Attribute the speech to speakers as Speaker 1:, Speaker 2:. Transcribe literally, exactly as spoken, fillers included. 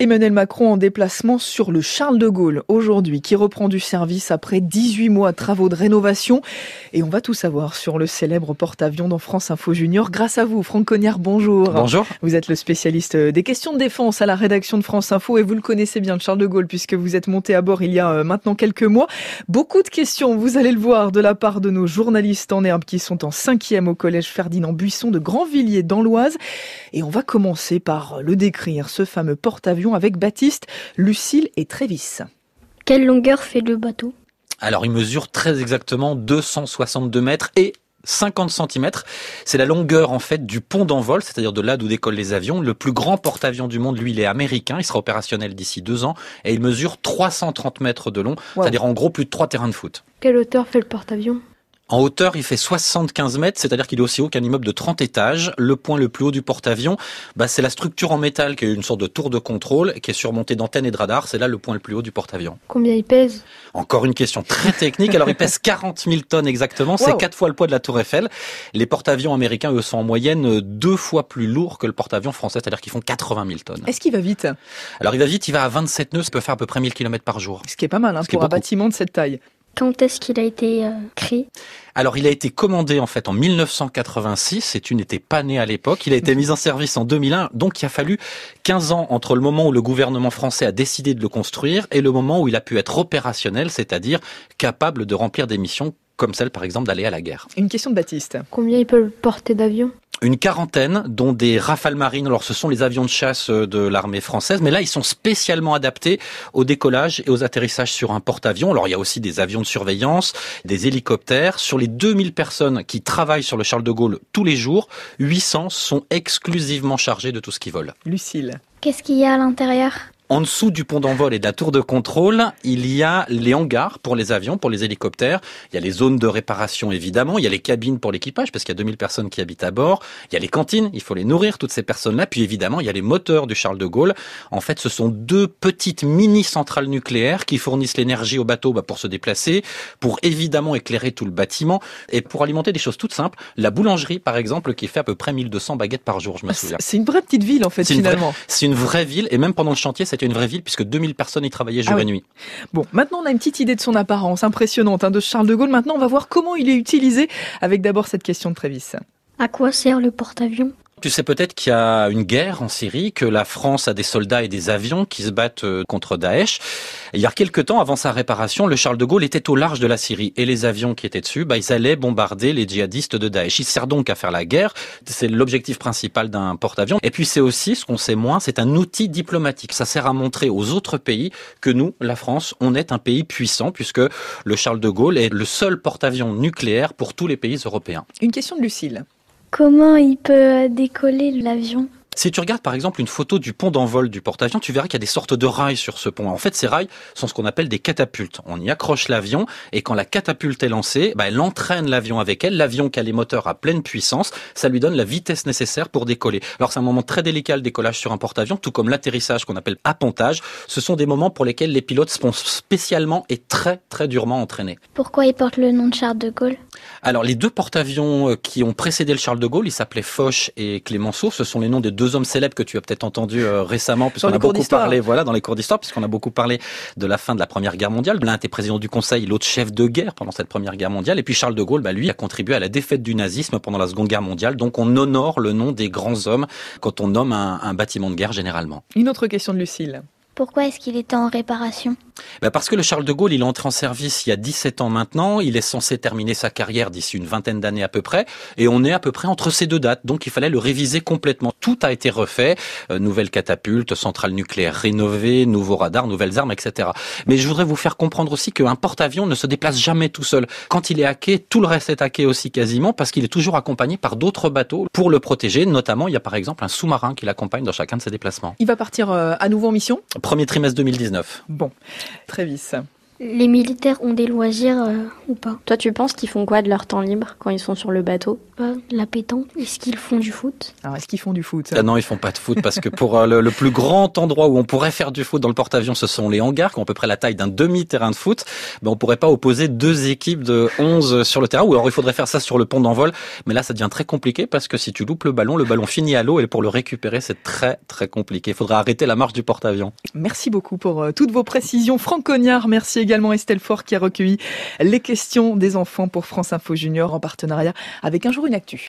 Speaker 1: Emmanuel Macron en déplacement sur le Charles de Gaulle aujourd'hui, qui reprend du service après dix-huit mois de travaux de rénovation. Et on va tout savoir sur le célèbre porte-avions dans France Info Junior. Grâce à vous, Franck Cognard, bonjour.
Speaker 2: Bonjour.
Speaker 1: Vous êtes le spécialiste des questions de défense à la rédaction de France Info et vous le connaissez bien, le Charles de Gaulle, puisque vous êtes monté à bord il y a maintenant quelques mois. Beaucoup de questions, vous allez le voir, de la part de nos journalistes en herbe qui sont en cinquième au collège Ferdinand Buisson de Grandvilliers dans l'Oise. Et on va commencer par le décrire, ce fameux porte-avions avec Baptiste, Lucille et Trévis.
Speaker 3: Quelle longueur fait le bateau ?
Speaker 2: Alors, il mesure très exactement deux cent soixante-deux mètres et cinquante centimètres. C'est la longueur, en fait, du pont d'envol, c'est-à-dire de là d'où décollent les avions. Le plus grand porte-avions du monde, lui, il est américain. Il sera opérationnel d'ici deux ans et il mesure trois cent trente mètres de long, wow. C'est-à-dire en gros plus de trois terrains de foot.
Speaker 3: Quelle hauteur fait le porte-avions ?
Speaker 2: En hauteur, il fait soixante-quinze mètres, c'est-à-dire qu'il est aussi haut qu'un immeuble de trente étages. Le point le plus haut du porte-avions, bah, c'est la structure en métal qui est une sorte de tour de contrôle, qui est surmontée d'antennes et de radars. C'est là le point le plus haut du porte-avions.
Speaker 3: Combien il pèse ?
Speaker 2: Encore une question très technique. Alors, il pèse quarante mille tonnes exactement. C'est wow. quatre fois le poids de la Tour Eiffel. Les porte-avions américains, eux, sont en moyenne deux fois plus lourds que le porte-avions français, c'est-à-dire qu'ils font quatre-vingt mille tonnes.
Speaker 1: Est-ce qu'il va vite ?
Speaker 2: Alors, il va vite, il va à vingt-sept nœuds, ça peut faire à peu près mille kilomètres par jour.
Speaker 1: Ce qui est pas mal hein, pour un bâtiment de cette taille.
Speaker 3: Quand est-ce qu'il a été euh, créé ?
Speaker 2: Alors, il a été commandé en fait en mille neuf cent quatre-vingt-six, et tu n'étais pas né à l'époque. Il a été mis en service en deux mille un, donc il a fallu quinze ans entre le moment où le gouvernement français a décidé de le construire et le moment où il a pu être opérationnel, c'est-à-dire capable de remplir des missions comme celle par exemple d'aller à la guerre.
Speaker 1: Une question de Baptiste.
Speaker 3: Combien il peut porter d'avions ?
Speaker 2: Une quarantaine, dont des Rafales marines. Alors, ce sont les avions de chasse de l'armée française, mais là, ils sont spécialement adaptés au décollage et aux atterrissages sur un porte-avions. Alors, il y a aussi des avions de surveillance, des hélicoptères. Sur les deux mille personnes qui travaillent sur le Charles de Gaulle tous les jours, huit cents sont exclusivement chargés de tout ce qui vole.
Speaker 1: Lucille.
Speaker 3: Qu'est-ce qu'il y a à l'intérieur ?
Speaker 2: En dessous du pont d'envol et de la tour de contrôle, il y a les hangars pour les avions, pour les hélicoptères. Il y a les zones de réparation, évidemment. Il y a les cabines pour l'équipage, parce qu'il y a deux mille personnes qui habitent à bord. Il y a les cantines, il faut les nourrir, toutes ces personnes-là. Puis évidemment, il y a les moteurs du Charles de Gaulle. En fait, ce sont deux petites mini-centrales nucléaires qui fournissent l'énergie au bateau bah, pour se déplacer, pour évidemment éclairer tout le bâtiment et pour alimenter des choses toutes simples. La boulangerie, par exemple, qui fait à peu près mille deux cents baguettes par jour, je me souviens.
Speaker 1: C'est une vraie petite ville, en fait,
Speaker 2: c'est
Speaker 1: finalement.
Speaker 2: Une vraie, c'est une vraie ville, et même pendant le chantier, c'était une vraie ville, puisque deux mille personnes y travaillaient jour
Speaker 1: ah oui.
Speaker 2: et nuit.
Speaker 1: Bon, maintenant on a une petite idée de son apparence impressionnante hein, de Charles de Gaulle. Maintenant, on va voir comment il est utilisé, avec d'abord cette question de Trévis.
Speaker 3: À quoi sert le porte-avions ?
Speaker 2: Tu sais peut-être qu'il y a une guerre en Syrie, que la France a des soldats et des avions qui se battent contre Daesh. Et il y a quelques temps, avant sa réparation, le Charles de Gaulle était au large de la Syrie. Et les avions qui étaient dessus, bah, ils allaient bombarder les djihadistes de Daesh. Il sert donc à faire la guerre. C'est l'objectif principal d'un porte-avions. Et puis c'est aussi, ce qu'on sait moins, c'est un outil diplomatique. Ça sert à montrer aux autres pays que nous, la France, on est un pays puissant, puisque le Charles de Gaulle est le seul porte-avions nucléaire pour tous les pays européens.
Speaker 1: Une question de Lucille.
Speaker 3: Comment il peut décoller l'avion ?
Speaker 2: Si tu regardes par exemple une photo du pont d'envol du porte-avions, tu verras qu'il y a des sortes de rails sur ce pont. En fait, ces rails sont ce qu'on appelle des catapultes. On y accroche l'avion et quand la catapulte est lancée, bah, elle entraîne l'avion avec elle. L'avion qui a les moteurs à pleine puissance, ça lui donne la vitesse nécessaire pour décoller. Alors c'est un moment très délicat le décollage sur un porte-avions, tout comme l'atterrissage qu'on appelle appontage. Ce sont des moments pour lesquels les pilotes sont spécialement et très très durement entraînés.
Speaker 3: Pourquoi il porte le nom de Charles de Gaulle ?
Speaker 2: Alors les deux porte-avions qui ont précédé le Charles de Gaulle, ils s'appelaient Foch et Clémenceau. Ce sont les noms des deux deux hommes célèbres que tu as peut-être entendus euh, récemment, puisqu'on a beaucoup parlé, voilà, dans les cours d'histoire, puisqu'on a beaucoup parlé de la fin de la Première Guerre mondiale. L'un était président du Conseil, l'autre chef de guerre pendant cette Première Guerre mondiale. Et puis Charles de Gaulle, bah, lui, a contribué à la défaite du nazisme pendant la Seconde Guerre mondiale. Donc on honore le nom des grands hommes quand on nomme un, un bâtiment de guerre généralement.
Speaker 1: Une autre question de Lucille.
Speaker 3: Pourquoi est-ce qu'il était en réparation ?
Speaker 2: Ben parce que le Charles de Gaulle, il est entré en service il y a dix-sept ans maintenant. Il est censé terminer sa carrière d'ici une vingtaine d'années à peu près. Et on est à peu près entre ces deux dates. Donc il fallait le réviser complètement. Tout a été refait. Euh, nouvelle catapulte, centrale nucléaire rénovée, nouveaux radars, nouvelles armes, et cetera. Mais je voudrais vous faire comprendre aussi qu'un porte-avions ne se déplace jamais tout seul. Quand il est hacké, tout le reste est hacké aussi quasiment parce qu'il est toujours accompagné par d'autres bateaux pour le protéger. Notamment, il y a par exemple un sous-marin qui l'accompagne dans chacun de ses déplacements.
Speaker 1: Il va partir euh, à nouveau en mission ?
Speaker 2: Premier trimestre deux mille dix-neuf.
Speaker 1: Bon, Trévis.
Speaker 3: Les militaires ont des loisirs euh, ou pas?
Speaker 4: Toi, tu penses qu'ils font quoi de leur temps libre quand ils sont sur le bateau?
Speaker 3: Pas la pétanque. Est-ce qu'ils font du foot?
Speaker 1: Alors, est-ce qu'ils font du foot?
Speaker 2: Ah non, ils font pas de foot parce que pour euh, le, le plus grand endroit où on pourrait faire du foot dans le porte-avions, ce sont les hangars qui ont à peu près la taille d'un demi-terrain de foot. Ben, on pourrait pas opposer deux équipes de onze sur le terrain, ou alors il faudrait faire ça sur le pont d'envol. Mais là, ça devient très compliqué parce que si tu loupes le ballon, le ballon finit à l'eau et pour le récupérer, c'est très très compliqué. Il faudra arrêter la marche du porte-avions.
Speaker 1: Merci beaucoup pour euh, toutes vos précisions. Franck Cognard, merci également Estelle Faure qui a recueilli les questions des enfants pour France Info Junior en partenariat avec Un jour une actu.